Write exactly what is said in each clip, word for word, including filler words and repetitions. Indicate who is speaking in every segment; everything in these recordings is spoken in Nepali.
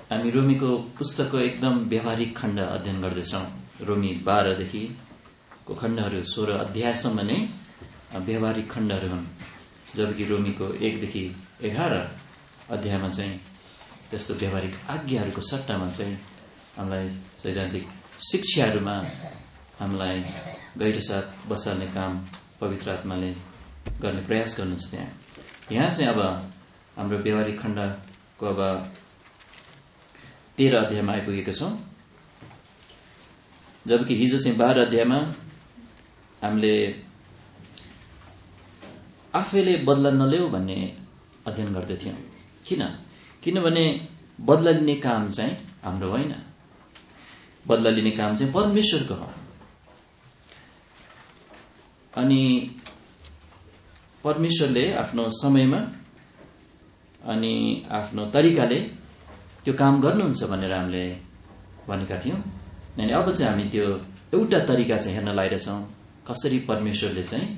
Speaker 1: हामी रोमीको पुस्तकको एकदम व्यावहारिक खण्ड अध्ययन गर्दैछौँ। रोमी बाह्रदेखि को खण्डहरू सोह्र अध्यायसम्म नै व्यावहारिक खण्डहरू हुन्, जबकि रोमीको एकदेखि एघार अध्यायमा चाहिँ त्यस्तो व्यावहारिक आज्ञाहरूको सट्टामा चाहिँ हामीलाई सैद्धान्तिक शिक्षाहरूमा हामीलाई गहिरो साथ बसाल्ने काम पवित्र आत्माले गर्ने प्रयास गर्नुहुन्छ। त्यहाँ यहाँ चाहिँ अब हाम्रो व्यावहारिक खण्डको अब तेह्र अध्यायमा आइपुगेका छौँ, जबकि हिजो चाहिँ बाह्र अध्यायमा हामीले आफैले बदला नल्याऊ भन्ने अध्ययन गर्दैथ्यौँ। किन? किनभने बदला लिने काम चाहिँ हाम्रो होइन, बदला लिने काम चाहिँ परमेश्वरको हो। अनि परमेश्वरले आफ्नो समयमा अनि आफ्नो तरिकाले त्यो काम गर्नुहुन्छ भनेर हामीले भनेका थियौँ। अनि अब चाहिँ हामी त्यो एउटा तरिका चाहिँ हेर्न लागिरहेछौँ, कसरी परमेश्वरले चाहिँ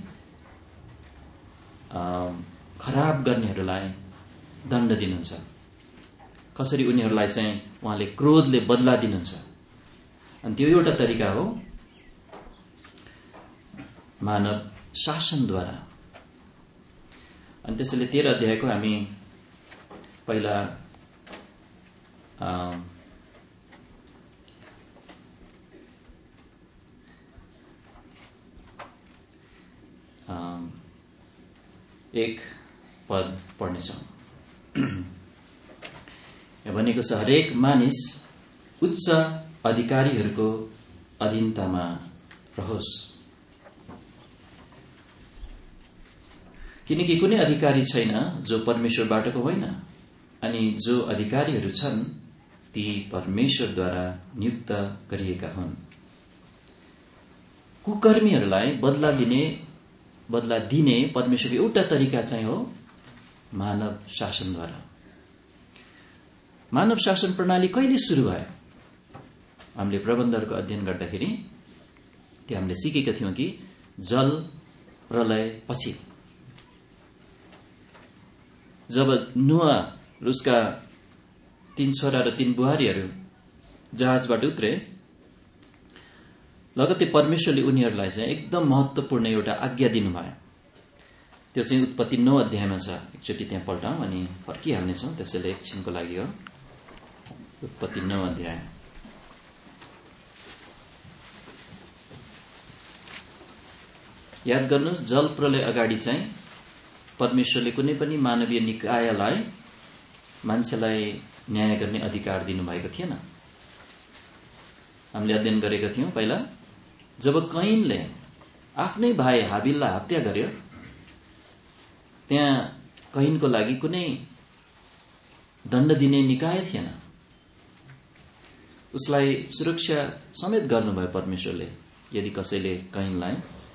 Speaker 1: खराब गर्नेहरूलाई दण्ड दिनुहुन्छ, कसरी उनीहरूलाई चाहिँ उहाँले क्रोधले बदला दिनुहुन्छ। अनि त्यो एउटा तरिका हो मानव शासनद्वारा। अनि त्यसैले तेह्र अध्यायको हामी पहिला एक पद पढ्नेछौँ। भनेको छ, हरेक मानिस उच्च अधिकारीहरूको अधीनतामा रहोस्, किनकि कुनै अधिकारी छैन जो परमेश्वरबाटको होइन, अनि जो अधिकारीहरू छन् ती परमेश्वरद्वारा नियुक्त गरिएका हुन्। कुकर्मीहरूलाई बदला दिने बदला दिने परमेश्वरको एउटा तरिका चाहिँ हो मानव शासनद्वारा। मानव शासन प्रणाली कहिले सुरु भयो? हामीले प्रबन्धहरूको अध्ययन गर्दाखेरि त्यो हामीले सिकेका थियौँ कि जल प्रलय पछि, जब नुआ र उसका तीन छोरा र तीन बुहारीहरू जहाजबाट उत्रे, लगत्तै परमेश्वरले उनीहरूलाई चाहिँ एकदम महत्त्वपूर्ण एउटा आज्ञा दिनुभयो। त्यो चाहिँ उत्पत्ति नौ अध्यायमा छ। एकचोटि त्यहाँ पल्टाउँ अनि फर्किहाल्नेछौँ, त्यसैले एकछिनको लागि हो। उत्पत्ति नौ अध्याय याद गर्नुहोस्, जल प्रलय अगाडि चाहिँ परमेश्वरले कुनै पनि मानवीय निकायलाई मान्छेलाई न्याय गर्ने अधिकार दिनुभएको थिएन। हामीले अध्ययन गरेका थियौँ पहिला, जब कैनले आफ्नै भाइ हाबिललाई हत्या गर्यो, त्यहाँ कैनको लागि कुनै दण्ड दिने निकाय थिएन। उसलाई सुरक्षा समेत गर्नुभयो परमेश्वरले। यदि कसैले कैनलाई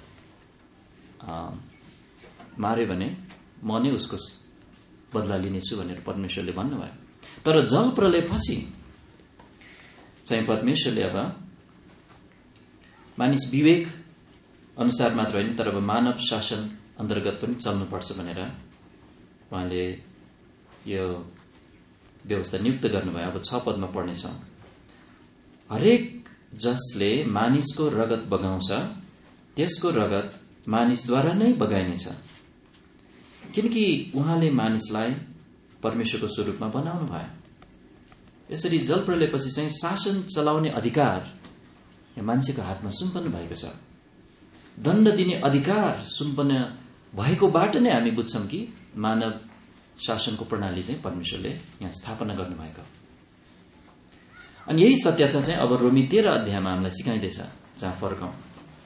Speaker 1: मार्यो भने म नै उसको बदला लिनेछु भनेर परमेश्वरले भन्नुभयो। तर जल प्रलय पछि चाहिँ परमेश्वरले अब मानिस विवेक अनुसार मात्र होइन, तर अब मानव शासन अन्तर्गत पनि चल्नुपर्छ भनेर उहाँले यो व्यवस्था नियुक्त गर्नुभयो। अब छ पदमा पढ्नेछौँ। हरेक जसले मानिसको रगत बगाउँछ त्यसको रगत मानिसद्वारा नै बगाइनेछ, किनकि उहाँले मानिसलाई परमेश्वरको स्वरूपमा बनाउनु भयो। यसरी जल प्रलयपछि चाहिँ शासन चलाउने अधिकार मान्छेको हातमा सुम्पन्न भएको छ। दण्ड दिने अधिकार सुम्पन्न भएकोबाट नै हामी बुझ्छौँ कि मानव शासनको प्रणाली चाहिँ परमेश्वरले यहाँ स्थापना गर्नुभएको। अनि यही सत्यता चाहिँ अब रोमी तेह्र अध्यायमा हामीलाई सिकाइँदैछ, जहाँ फर्कौं।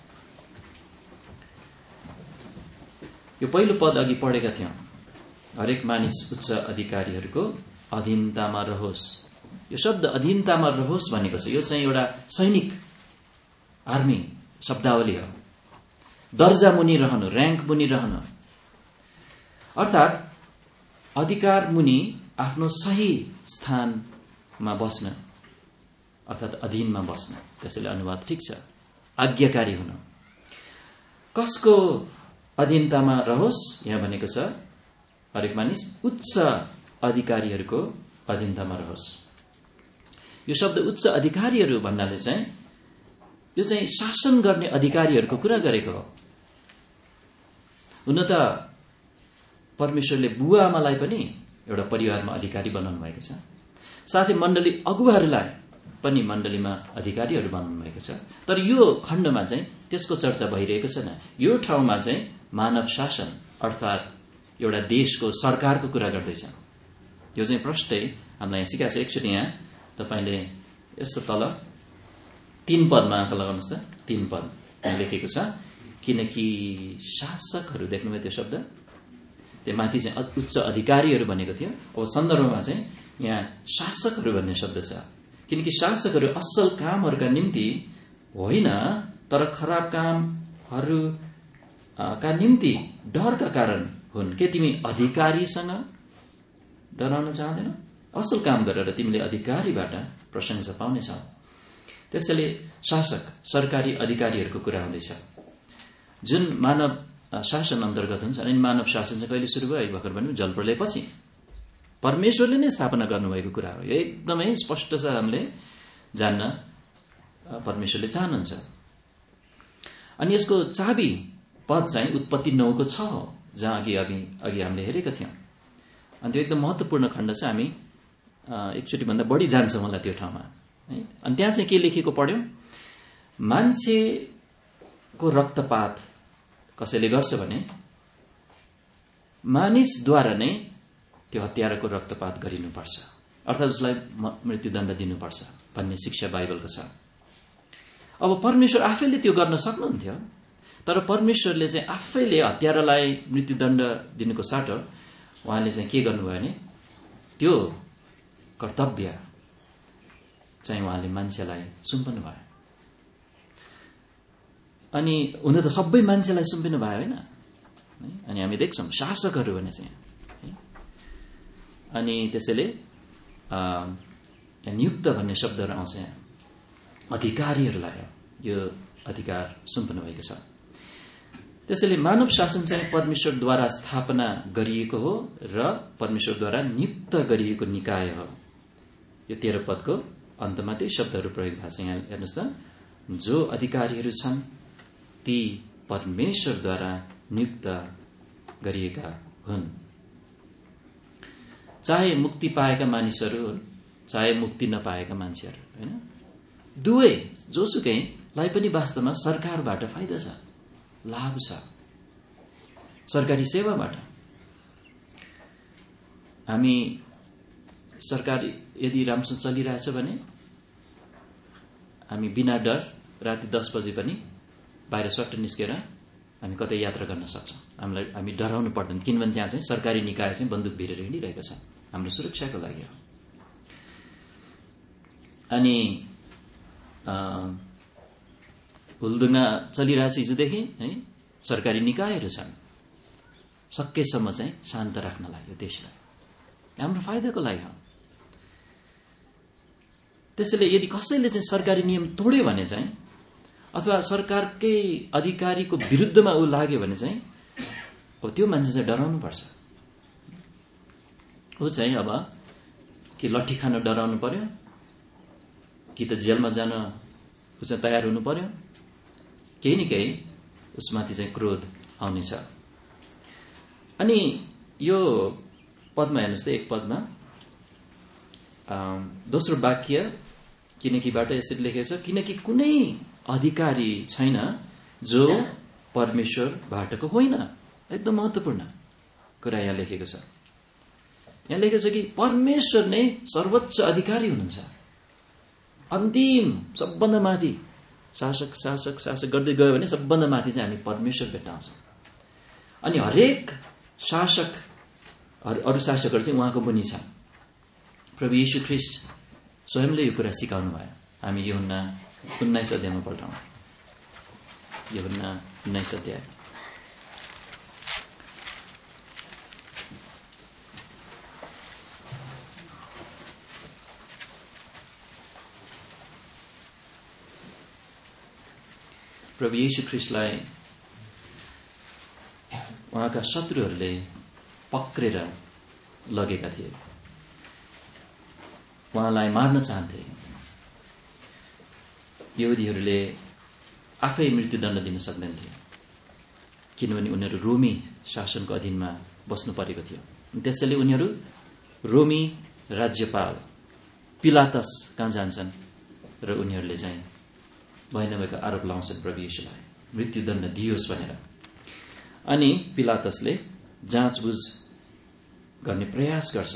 Speaker 1: यो पहिलो पद अघि पढेका थियौं, हरेक मानिस उच्च अधिकारीहरूको अधीनतामा रहोस्। यो शब्द अधीनतामा रहोस् भनेको छ, यो चाहिँ एउटा सैनिक आर्मी शब्दावली हो। दर्जा मुनि रहनु, र्याङ्क मुनि रहनु, अर्थात् अधिकार मुनि आफ्नो सही स्थानमा बस्न, अर्थात् अधीनमा बस्न। त्यसैले अनुवाद ठिक छ, आज्ञाकारी हुनु। कसको अधीनतामा रहोस् यहाँ भनेको छ? हरेक मानिस उच्च अधिकारीहरूको अधीनतामा रहोस्। यो शब्द उच्च अधिकारीहरू भन्नाले चाहिँ यो चाहिँ शासन गर्ने अधिकारीहरूको कुरा गरेको हो। हुन त परमेश्वरले बुवा आमालाई पनि एउटा परिवारमा अधिकारी बनाउनु भएको छ, साथै मण्डली अगुवाहरूलाई पनि मण्डलीमा अधिकारीहरू बनाउनु भएको छ। तर यो खण्डमा चाहिँ त्यसको चर्चा भइरहेको छैन। यो ठाउँमा चाहिँ मानव शासन अर्थात् एउटा देशको सरकारको कुरा गर्दैछ। यो चाहिँ प्रष्टै हामीलाई यहाँ सिकाएको छ। एकचोटि यहाँ तपाईँले यस्तो तल तीन पदमा आँखा लगाउनुहोस् त। तीन पद लेखेको छ, किनकि शासकहरू देख्नुभयो त्यो शब्द, त्यो माथि चाहिँ उच्च अधिकारीहरू भनेको थियो। अब सन्दर्भमा चाहिँ यहाँ शासकहरू भन्ने शब्द छ, किनकि शासकहरू असल कामहरूका निम्ति होइन तर खराब कामहरू का निम्ति डरका कारण हुन्। के तिमी अधिकारीसँग डराउन चाहँदैनौ? असल काम गरेर तिमीले अधिकारीबाट प्रशंसा पाउनेछौ। त्यसैले शासक सरकारी अधिकारीहरूको कुरा हुँदैछ जुन मानव शासन अन्तर्गत हुन्छ। अनि मानव शासन चाहिँ कहिले सुरु भयो? भर्खर भन्नु जलप्रलयपछि परमेश्वरले नै स्थापना गर्नुभएको कुरा हो। यो एकदमै स्पष्ट छ, हामीले जान्न परमेश्वरले चाहनुहुन्छ। अनि यसको चाबी पद चाहिँ उत्पत्ति नौको छ हो, जहाँ अघि अघि अघि हामीले हेरेका थियौँ। अनि त्यो एकदम महत्त्वपूर्ण खण्ड छ। हामी एकचोटि भन्दा बढी जान्छौँ होला त्यो ठाउँमा है। अनि त्यहाँ चाहिँ के लेखेको पढ्यौँ? मान्छेको रक्तपात कसैले गर्छ भने मानिसद्वारा नै त्यो हत्याराको रक्तपात गरिनुपर्छ, अर्थात् उसलाई मृत्युदण्ड दिनुपर्छ भन्ने शिक्षा बाइबलको छ। अब परमेश्वर आफैले त्यो गर्न सक्नुहुन्थ्यो, तर परमेश्वरले चाहिँ आफैले हत्यारालाई मृत्युदण्ड दिनुको साटो उहाँले चाहिँ के गर्नुभयो भने त्यो कर्तव्य चाहिँ उहाँले मान्छेलाई सुम्पनु भयो। अनि हुन त सबै मान्छेलाई सुम्पिनु भयो होइन। अनि हामी देख्छौँ शासकहरू भने चाहिँ है। अनि त्यसैले नियुक्त भन्ने शब्दहरू आउँछ यहाँ, अधिकारीहरूलाई यो अधिकार सुम्पनु भएको छ। त्यसैले मानव शासन चाहिँ परमेश्वरद्वारा स्थापना गरिएको हो र परमेश्वरद्वारा नियुक्त गरिएको निकाय हो। यो तेह्र पदको अन्तमा त्यही शब्दहरू प्रयोग भएको छ। यहाँ हेर्नुहोस् त, जो अधिकारीहरू छन् ती परमेश्वरद्वारा नियुक्त गरिएका हुन्। चाहे मुक्ति पाएका मानिसहरू हुन्, चाहे मुक्ति नपाएका मान्छेहरू होइन, दुवै जोसुकैलाई पनि वास्तवमा सरकारबाट फाइदा छ, लाभ छ, सरकारी सेवाबाट। हामी सरकार यदि राम्रोसँग चलिरहेछ भने हामी बिना डर राति दस बजे पनि बाहिर सट्ट निस्केर हामी कतै यात्रा गर्न सक्छौँ। हामीलाई हामी डराउनु पर्दैन, किनभने त्यहाँ चाहिँ सरकारी निकाय चाहिँ बन्दुक भिरेर हिँडिरहेको छ हाम्रो सुरक्षाको लागि हो। अनि हुलदुङ्गा चलिरहेछ हिजोदेखि है, सरकारी निकायहरू छन् सकेसम्म चाहिँ शान्त राख्नलाई यो देशलाई हाम्रो फाइदाको लागि हो। त्यसैले यदि कसैले चाहिँ सरकारी नियम तोड्यो भने चाहिँ अथवा सरकारकै अधिकारीको विरुद्धमा ऊ लाग्यो भने चाहिँ अब त्यो मान्छे चाहिँ डराउनु पर्छ। ऊ चाहिँ अब कि लट्ठी खान डराउनु पर्यो कि त जेलमा जान ऊ चाहिँ तयार हुनु पर्यो, केही न केही उसमाथि चाहिँ क्रोध आउनेछ। अनि यो पदमा हेर्नुहोस् त, एक पदमा दोस्रो वाक्य किनकीबाट यसरी लेखेको छ, किनकि कुनै अधिकारी छैन जो परमेश्वरबाटको होइन। एकदम महत्त्वपूर्ण कुरा यहाँ लेखेको छ। यहाँ लेखेको छ कि परमेश्वर नै सर्वोच्च अधिकारी हुनुहुन्छ, अन्तिम सबभन्दा माथि शासक शासक शासक गर्दै गयो भने सबभन्दा माथि चाहिँ हामी परमेश्वर भेट्टाउँछौँ। अनि हरेक शासक अरू शासकहरू चाहिँ उहाँको मुनि छन्। प्रभु यीशु ख्रीष्ट स्वयंले यो कुरा सिकाउनु भयो। हामी यूहन्ना उन्नाइस अध्यायमा पल्टाउँ। यूहन्ना उन्नाइस अध्याय प्रभु यीशु ख्रीष्टलाई उहाँका शत्रुहरूले पक्रेर लगेका थिए, उहाँलाई मार्न चाहन्थे। यहुदीहरूले आफै मृत्युदण्ड दिन सक्दैनथे, किनभने उनीहरू रोमी शासनको अधीनमा बस्नु परेको थियो। त्यसैले उनीहरू रोमी राज्यपाल पिलातस कहाँ जान्छन् र उनीहरूले चाहिँ भए नभएको आरोप लाउँछन् प्रभु येशूलाई मृत्युदण्ड दियोस् भनेर। अनि पिलातसले जाँचबुझ गर्ने प्रयास गर्छ।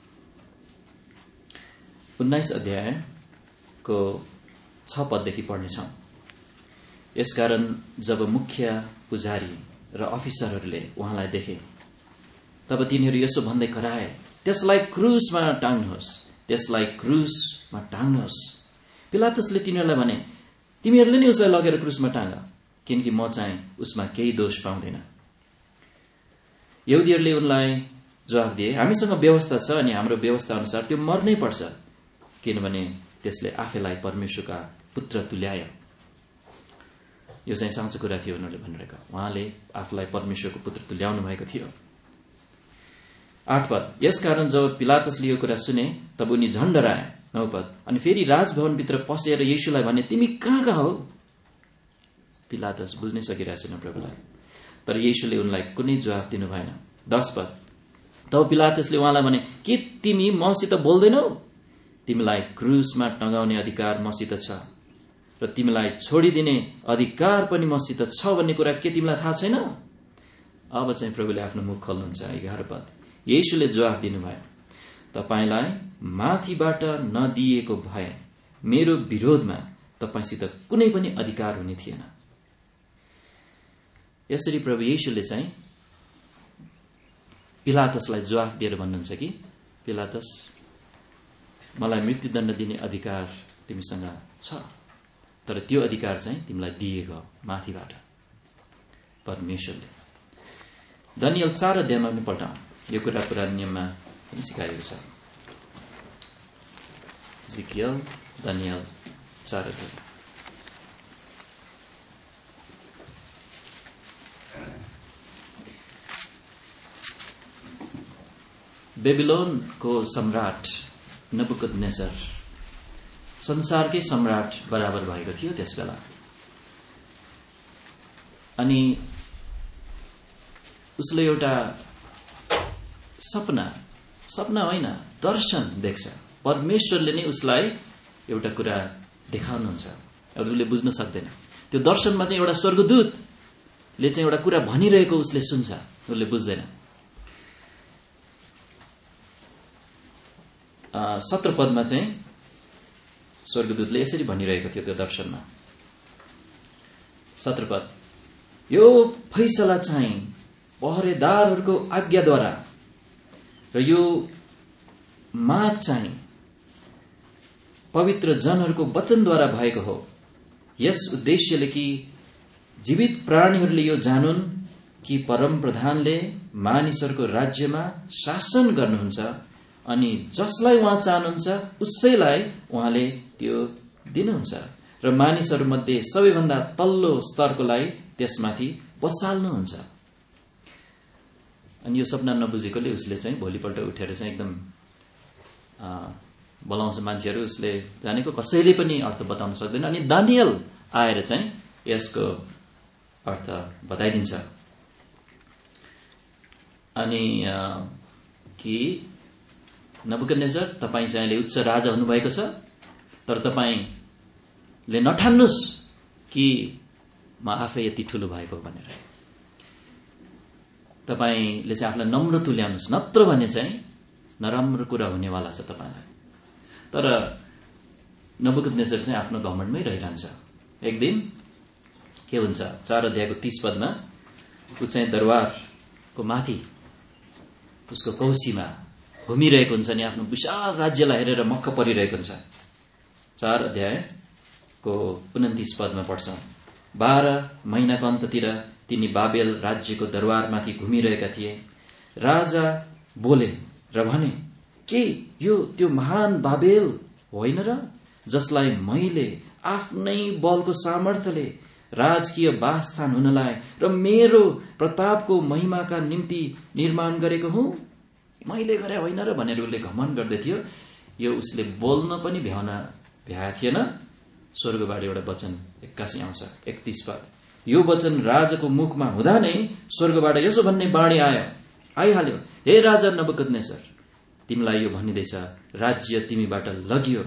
Speaker 1: उन्नाइस अध्यायको छ पददेखि पढ्नेछौँ। यसकारण जब मुख्य पुजारी र अफिसरहरूले उहाँलाई देखे तब तिनीहरू यसो भन्दै कराए, त्यसलाई क्रुसमा टाङ्नुहोस्, त्यसलाई क्रुसमा टाङ्नुहोस्। पिलातसले तिनीहरूलाई भने, तिमीहरूले नै उसलाई लगेर क्रुसमा टाँग, किनकि म चाहिँ उसमा केही दोष पाउँदैन। यहुदीहरूले उनलाई जवाफ दिए, हामीसँग व्यवस्था छ अनि हाम्रो व्यवस्था अनुसार त्यो मर्नै पर्छ, किनभने त्यसले आफैलाई परमेश्वरका पुत्र तुल्यायो। यो चाहिँ साँचो कुरा थियो उनीहरूले भनिरहेका, उहाँले आफूलाई परमेश्वरको पुत्र तुल्याउनु भएको थियो। आठ पद, यसकारण जब पिलातसले यो कुरा सुने तब उनी झन् डराए। नौ पद, अनि फेरि राजभवनभित्र पसेर येशूलाई भने, तिमी कहाँ कहाँ हो? पिलातस बुझ्नै सकिरहेछन् प्रभुलाई, तर येशूले उनलाई कुनै जवाफ दिनु भएन। दस पद, तब पिलातसले उहाँलाई भने, के तिमी मसित बोल्दैनौ? तिमीलाई क्रुसमा टँगाउने अधिकार मसित छ र तिमीलाई छोडिदिने अधिकार पनि मसित छ भन्ने कुरा के तिमीलाई थाहा छैन? अब चाहिँ प्रभुले आफ्नो मुख खोल्नुहुन्छ। एघार पद, येशूले जवाफ दिनुभयो, तपाईलाई माथिबाट नदिएको भए मेरो विरोधमा तपाईसित कुनै पनि अधिकार हुने थिएन। यसरी प्रभु येशूले चाहिँ पिलातसलाई जवाफ दिएर भन्नुहुन्छ कि पिलातस, मलाई मृत्युदण्ड दिने अधिकार तिमीसँग छ, तर त्यो अधिकार चाहिँ तिमीलाई दिएको माथिबाट परमेश्वरले। दानियल चार अध्यायमा पनि पल्टाउँ, यो कुरा पुरानो नियममा पनि सिकाएको छ। इजिकियल दानियल चार अध्याय। बेबिलोनको सम्राट नबुकदनेस्सर संसारकै सम्राट बराबर भएको थियो त्यस बेला। अनि उसले एउटा सपना सपना होइन दर्शन देख्छ। परमेश्वरले नै उसलाई एउटा कुरा देखाउनुहुन्छ, उसले बुझ्न सक्दैन। त्यो दर्शनमा चाहिँ एउटा स्वर्गदूतले चाहिँ एउटा कुरा भनिरहेको उसले सुन्छ, उसले बुझ्दैन। सत्र पदमा चाहिँ स्वर्गदूतले यसरी भनिरहेको थियो त्यो दर्शनमा। सत्र पद, यो फैसला चाहिँ पहरेदारहरूको आज्ञाद्वारा र यो माग चाहिँ पवित्र जनहरूको वचनद्वारा भएको हो। यस उद्देश्यले कि जीवित प्राणीहरूले यो जानुन् कि परम प्रधानले मानिसहरूको राज्यमा शासन गर्नुहुन्छ अनि जसलाई उहाँ चाहनुहुन्छ उसैलाई उहाँले त्यो दिनुहुन्छ र मानिसहरूमध्ये सबैभन्दा तल्लो स्तरकोलाई त्यसमाथि बसाल्नुहुन्छ। अनि यो सपना नबुझेकोले उसले चाहिँ भोलिपल्ट उठेर चाहिँ एकदम बोलाउँछ मान्छेहरू, उसले जानेको कसैले पनि अर्थ बताउन सक्दैन। अनि दानियल आएर चाहिँ यसको अर्थ बताइदिन्छ। अनि कि नबुकदनेस्सर, तपाईँ चाहिँ अहिले उच्च राजा हुनुभएको छ, तर तपाईँले नठान्नुहोस् कि म आफै यति ठुलो भएको भनेर। तपाईँले चाहिँ आफूलाई नम्र तुल्याउनुहोस्, नत्र भने चाहिँ नराम्रो कुरा हुनेवाला छ तपाईँलाई। तर नबुकदनेस्सर चाहिँ आफ्नो घमण्डमै रहिरहन्छ। एक दिन के हुन्छ, चार अध्यायको तीस पदमा ऊ चाहिँ दरबारको माथि उसको कौसीमा घुमिरहेको हुन्छ नि आफ्नो विशाल राज्यलाई हेरेर मक्ख परिरहेको हुन्छ। चार अध्यायको उन्तिस पदमा पढ्छौं, बाह्र महिनाको अन्ततिर तिनी बाबेल राज्यको दरबारमाथि घुमिरहेका थिए। राजा बोले र भने, के यो त्यो महान बाबेल होइन र, जसलाई मैले आफ्नै बलको सामर्थ्यले राजकीय वासस्थान हुनलाई र मेरो प्रतापको महिमाका निम्ति निर्माण गरेको हुँ? मैले गरे होइन र भनेर उसले घमण्ड गर्दै थियो। यो उसले बोल्न पनि भ्याउन भ्याएको थिएन, स्वर्गबाट एउटा वचन एक्कासी आउँछ, एकतीस पद। यो वचन राजाको मुखमा हुँदा नै स्वर्गबाट यसो भन्ने बाणी आयो आइहाल्यो, हे राजा नबुकदनेस्सर, तिमीलाई यो भनिँदैछ, राज्य तिमीबाट लगियो।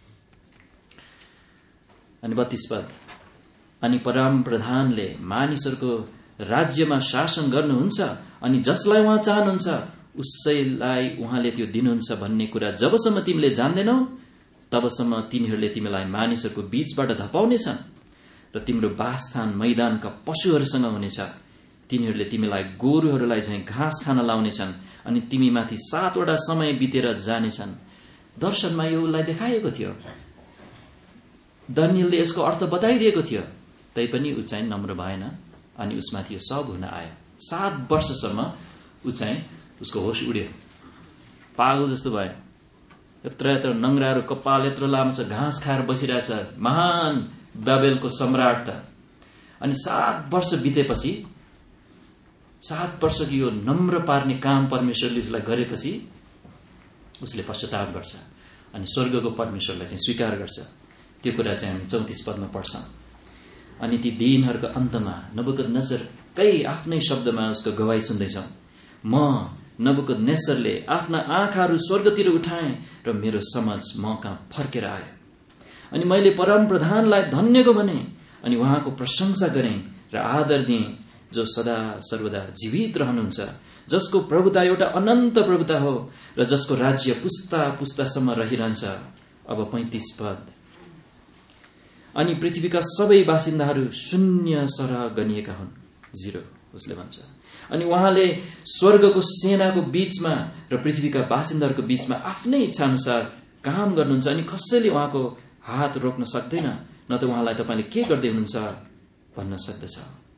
Speaker 1: अनि बत्तीस पद, अनि परम प्रधानले मानिसहरूको राज्यमा शासन गर्नुहुन्छ अनि जसलाई उहाँ चाहनुहुन्छ उसैलाई उहाँले त्यो दिनुहुन्छ भन्ने कुरा जबसम्म तिमीले जान्दैनौ तबसम्म तिनीहरूले तिमीलाई मानिसहरूको बीचबाट धपाउनेछन् र तिम्रो वासस्थान मैदानका पशुहरूसँग हुनेछ। तिनीहरूले तिमीलाई गोरुहरूलाई झैं घाँस खान लाउनेछन् अनि तिमीमाथि सातवटा समय बितेर जानेछन्। दर्शनमा यो उसलाई देखाइएको थियो, दानिएलले यसको अर्थ बताइदिएको थियो, तैपनि ऊ चाहिँ नम्र भएन अनि उसमाथि यो सब हुन आयो। सात वर्षसम्म ऊ चाहिँ उसको होस उड्यो, पागल जस्तो भयो। यत्र यत्र नङ्ग्राहरू, कपाल यत्रो लामो छ, घाँस खाएर बसिरहेछ, महान बाबेलको सम्राट त। अनि सात वर्ष बितेपछि, सात वर्षको यो नम्र पार्ने काम परमेश्वरले उसलाई गरेपछि उसले पश्चाताप गर्छ अनि स्वर्गको परमेश्वरलाई चाहिँ स्वीकार गर्छ। त्यो कुरा चाहिँ हामी चौतिस पदमा पढ्छौं। अनि ती दिनहरूको अन्तमा नबुकदनेस्सरकै आफ्नै शब्दमा उसको गवाई सुन्दैछौं, म नबुकदनेस्सरले आफ्ना आँखाहरू स्वर्गतिर उठाएँ र मेरो समझ म कहाँ फर्केर आयो। अनि मैले परम प्रधानलाई धन्यको भने अनि उहाँको प्रशंसा गरेँ र आदर दिएँ, जो सदा सर्वदा जीवित रहनुहुन्छ, जसको प्रभुता एउटा अनन्त प्रभुता हो र जसको राज्य पुस्ता पुस्तासम्म रहिरहन्छ। अब पैंतीस पद, अनि पृथ्वीका सबै बासिन्दाहरू शून्य सरह गनिएका हुन्, जिरो उसले भन्छ। अनि उहाँले स्वर्गको सेनाको बीचमा र पृथ्वीका बासिन्दाहरूको बीचमा आफ्नै इच्छा अनुसार काम गर्नुहुन्छ अनि कसैले उहाँको हात रोक्न सक्दैन, न त उहाँलाई तपाईले के गर्दै हुनुहुन्छ भन्न सक्दछ।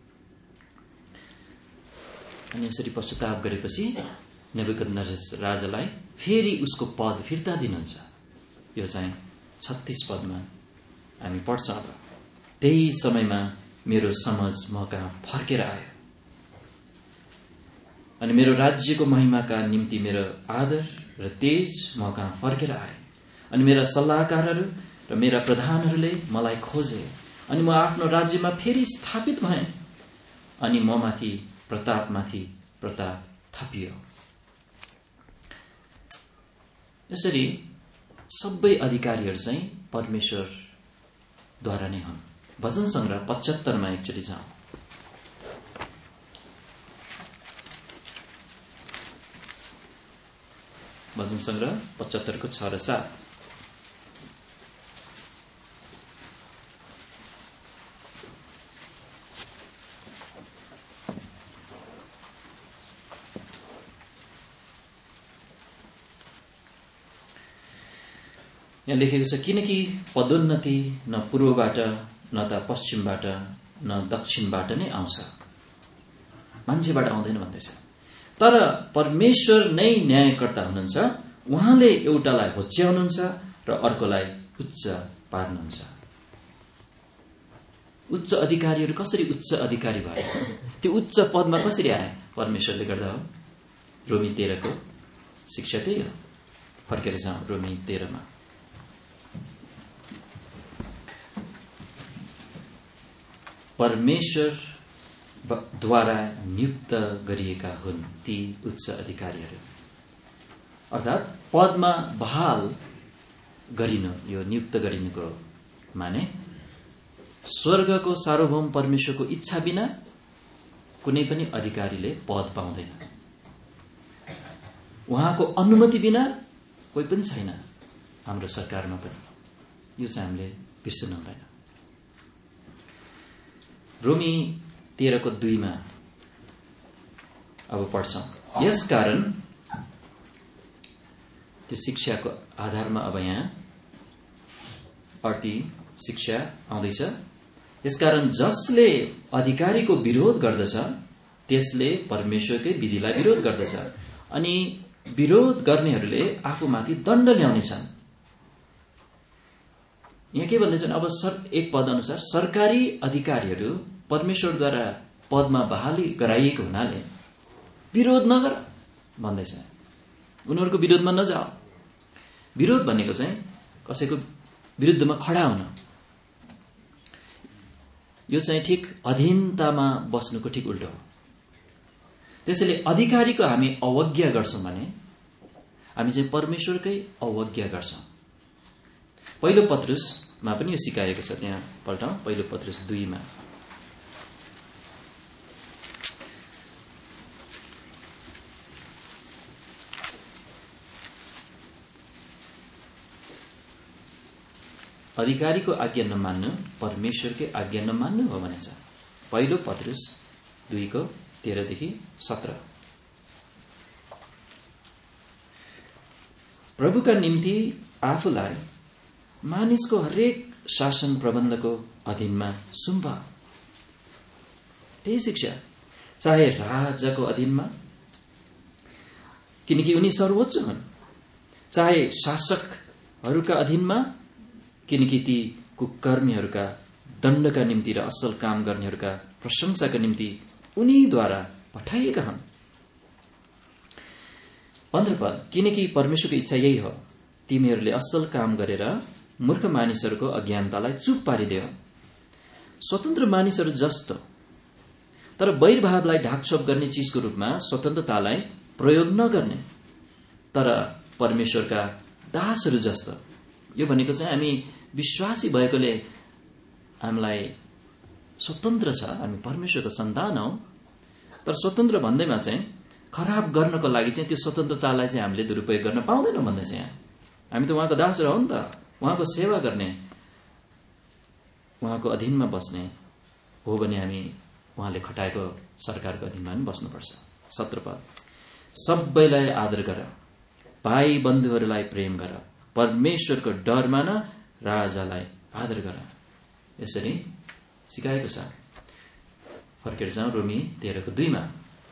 Speaker 1: अनि यसरी पश्चाताप गरेपछि नेबुकदनेस्सर राजालाई फेरि उसको पद फिर्ता दिनुहुन्छ। यो चाहिँ छत्तीस पदमा हामी पढ्छौं। अब त्यही समयमा मेरो समझ म कहाँ फर्केर आयो अनि मेरो राज्यको महिमाका निम्ति मेरो आदर र तेज म कहाँ फर्केर आए। अनि मेरा सल्लाहकारहरू र मेरा प्रधानहरूले मलाई खोजे अनि म आफ्नो राज्यमा फेरि स्थापित भएँ अनि म माथि प्रतापमाथि प्रताप थपियो। यसरी सबै अधिकारीहरू चाहिँ परमेश्वरद्वारा नै हुन्। भजन संग्रह पचहत्तरमा एकचोटि जाउँ। भजन संग्रह पचहत्तरको छ र सात। यहाँ लेखेको छ, किनकि पदोन्नति न पूर्वबाट न त पश्चिमबाट न दक्षिणबाट नै आउँछ, मान्छेबाट आउँदैन भन्दैछ। तर परमेश्वर नै न्यायकर्ता हुनुहुन्छ, उहाँले एउटालाई होच्याउनुहुन्छ र अर्कोलाई उच्च पार्नुहुन्छ। उच्च अधिकारीहरू कसरी उच्च अधिकारी भए? त्यो उच्च पदमा कसरी आए? परमेश्वरले गर्दा हो। रोमी तेह्रको शिक्षा त्यही हो। फर्केर जाउँ रोमी तेह्रमा। परमेश्वर द्वारा नियुक्त गरिएका हुन् ती उच्च अधिकारीहरू। अर्थात् पदमा बहाल गरिनु, यो नियुक्त गरिनुको माने स्वर्गको सार्वभौम परमेश्वरको इच्छा बिना कुनै पनि अधिकारीले पद पाउँदैन। उहाँको अनुमति बिना कोही पनि छैन हाम्रो सरकारमा पनि। यो चाहिँ हामीले बिर्सनु हुँदैन। रोमी तेह्रको दुईमा अब पढ्छौं। यसकारण त्यो शिक्षाको आधारमा अब यहाँ अर्थी शिक्षा आउँदैछ। यसकारण जसले अधिकारीको विरोध गर्दछ त्यसले परमेश्वरकै विधिलाई विरोध गर्दछ अनि विरोध गर्नेहरूले आफूमाथि दण्ड ल्याउनेछन्। यहाँ के भन्दैछन्? अब सर एक पद अनुसार सरकारी अधिकारीहरू परमेश्वरद्वारा पदमा बहाली गराइएको हुनाले विरोध नगर भन्दैछ। उनीहरूको विरोधमा नजाओ। विरोध भनेको चाहिँ कसैको विरुद्धमा खडा हुन, यो चाहिँ ठिक अधीनतामा बस्नुको ठिक उल्टो हो। त्यसैले अधिकारीको हामी अवज्ञा गर्छौं भने हामी चाहिँ परमेश्वरकै अवज्ञा गर्छौं। पहिलो पत्रुसमा पनि यो सिकाएको छ, त्यहाँ पल्टाउँ पहिलो पत्रुस दुईमा। अधिकारीको आज्ञा नमान्नु परमेश्वरकै आज्ञा नमान्नु हो भनेछ। पहिलो पत्रुस दुईको तेह्रदेखि सत्र। प्रभुका निम्ति आफूलाई मानिसको हरेक शासन प्रबन्धको अधीनमा सुम्प। त्यही शिक्षा, चाहे राजाको अधीनमा किनकि उनी सर्वोच्च हुन्, चाहे शासकहरूका अधीनमा किनकि ती कुकर्मीहरूका दण्डका निम्ति र असल काम गर्नेहरूका प्रशंसाका निम्ति उनीद्वारा पठाइएका हुन्। पन्ध्र पद, किनकि परमेश्वरको इच्छा यही हो, तिमीहरूले असल काम गरेर मूर्ख मानिसहरूको अज्ञानतालाई चुप पारिदेऊ। स्वतन्त्र मानिसहरू जस्तो तर वैरभावलाई ढाकछोप गर्ने चीजको रूपमा स्वतन्त्रतालाई प्रयोग नगर्ने, तर परमेश्वरका दासहरू जस्तो। यो भनेको चाहिँ हामी विश्वासी भएकोले हामीलाई स्वतन्त्र छ, हामी परमेश्वरको सन्तान हौ। तर स्वतन्त्र भन्दैमा चाहिँ खराब गर्नको लागि चाहिँ त्यो स्वतन्त्रतालाई चाहिँ हामीले दुरुपयोग गर्न पाउँदैनौँ भन्दै छ यहाँ। हामी त उहाँको दासहरू हौ नि त, उहाँको सेवा गर्ने, उहाँको अधीनमा बस्ने हो भने हामी उहाँले खटाएको सरकारको अधीनमा पनि बस्नुपर्छ। सत्र पद, सबैलाई आदर गर, भाइ बन्धुहरूलाई प्रेम गर, परमेश्वरको डर मान, राजालाई आदर गर। यसरी सिकाएको छ। फर्केर जाउँ रोमी तेह्रको दुईमा।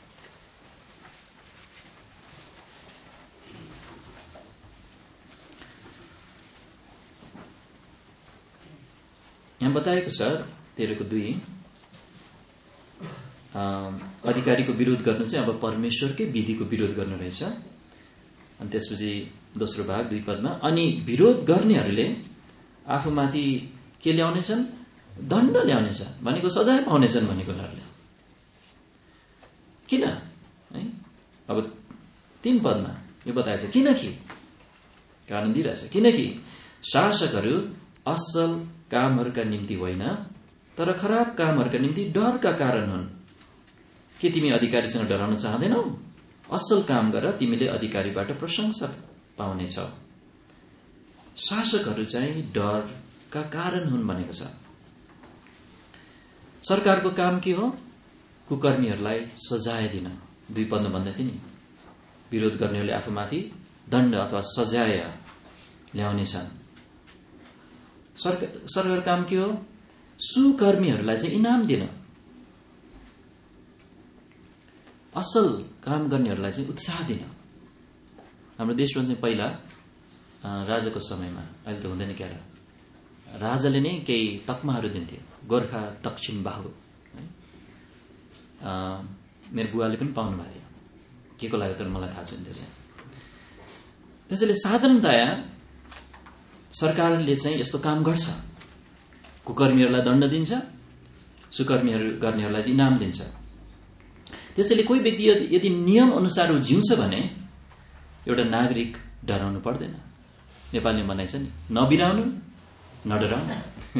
Speaker 1: यहाँ बताएको छ तेह्रको दुई, अधिकारीको विरोध गर्नु चाहिँ अब परमेश्वरकै विधिको विरोध गर्नु रहेछ। अनि त्यसपछि दोस्रो भाग दुई पदमा, अनि विरोध गर्नेहरूले आफूमाथि के ल्याउनेछन्? दण्ड ल्याउनेछ भनेको सजाय पाउनेछन् भनेको उनीहरूले। किन है? अब तीन पदमा यो बताएछ, किनकि कारण दिइरहेछ, किनकि शासकहरू असल कामहरूका निम्ति होइन तर खराब कामहरूका निम्ति डरका कारण हुन्। के तिमी अधिकारीसँग डराउन चाहँदैनौ? असल काम गर, तिमीले अधिकारीबाट प्रशंसा पाउनेछौ। शासकहरू चाहिँ डरका कारण हुन् भनेको छ। सरकारको काम के हो? कुकर्मीहरूलाई सजाय दिन। दुई पदमा भन्दै थिए नि, विरोध गर्नेहरूले आफूमाथि दण्ड अथवा सजाय ल्याउनेछन्। सरकार काम के हो? सुकर्मीहरूलाई चाहिँ इनाम दिन, असल काम गर्नेहरूलाई चाहिँ उत्साह दिन। हाम्रो देशमा चाहिँ पहिला राजाको समयमा, अहिले त हुँदैन क्या, राजाले नै केही तकमाहरू दिन्थ्यो, गोर्खा दक्षिण बाहु। मेरो बुवाले पनि पाउनु भएको थियो, के को लाग्यो तर मलाई थाहा छैन त्यो चाहिँ। त्यसैले साधारणतया सरकारले चाहिँ यस्तो काम गर्छ, कुकर्मीहरूलाई दण्ड दिन्छ, सुकर्मीहरू गर्नेहरूलाई चाहिँ इनाम दिन्छ। त्यसैले कोही व्यक्ति यदि नियम अनुसार ऊ जिउँछ भने एउटा नागरिक डराउनु पर्दैन। नेपालीमा भनाइ छ नि, नबिराउनु नडराउनु।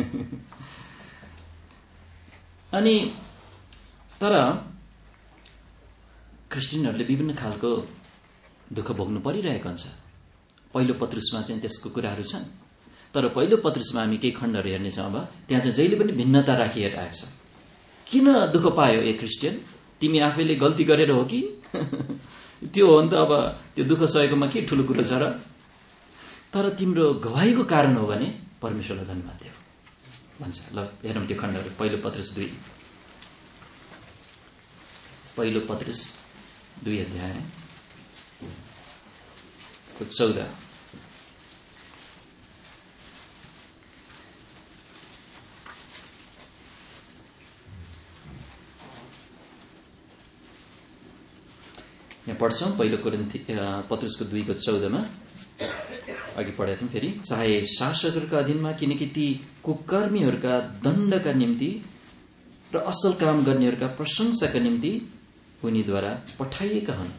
Speaker 1: अनि तर क्रिस्चियनहरूले विभिन्न खालको दुःख भोग्नु परिरहेको हुन्छ। पहिलो पत्रुसमा चाहिँ त्यसको कुराहरू छन्, तर पहिलो पत्रुसमा हामी केही खण्डहरू हेर्नेछौँ। अब त्यहाँ चाहिँ जहिले पनि भिन्नता राखिएर आएको छ। किन दुःख पायो ए क्रिस्चियन? तिमी आफैले गल्ती गरेर हो कि? त्यो हो नि त। अब त्यो दुःख सहेकोमा के ठुलो कुरो छ र? तर तिम्रो गवाहीको कारण हो भने परमेश्वरलाई धन्यवाद देऊ भन्छ। ल हेरौँ त्यो खण्डहरू। पहिलो पत्रुस दुई, पहिलो पत्रुस दुई अध्याय चौध। यहाँ पढ्छौँ पहिलो कोरिन्थी पत्रुसको दुईको चौधमा। अघि पढेको थियौँ फेरि, चाहे शासकहरूका अधीनमा, किनकि ती कुकर्मीहरूका दण्डका निम्ति र असल काम गर्नेहरूका प्रशंसाका निम्ति उनीद्वारा पठाइएका हुन्।